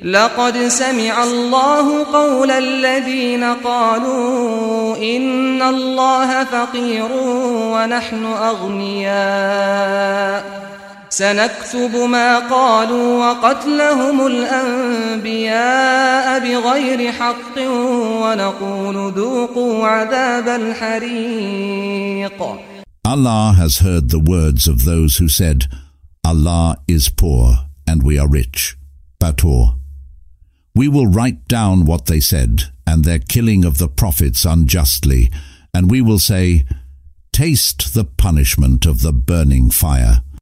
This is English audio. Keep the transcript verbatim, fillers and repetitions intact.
لقد سمع الله قول الذين قالوا إن الله فقير ونحن أغنياء سنكتب ما قالوا وقتلهم الأنبياء بغير حق ونقول ذوقوا عذاب الحريق. Allah has heard the words of those who said, Allah is poor and we are rich. Batur. We will write down what they said and their killing of the prophets unjustly, and we will say, taste the punishment of the burning fire.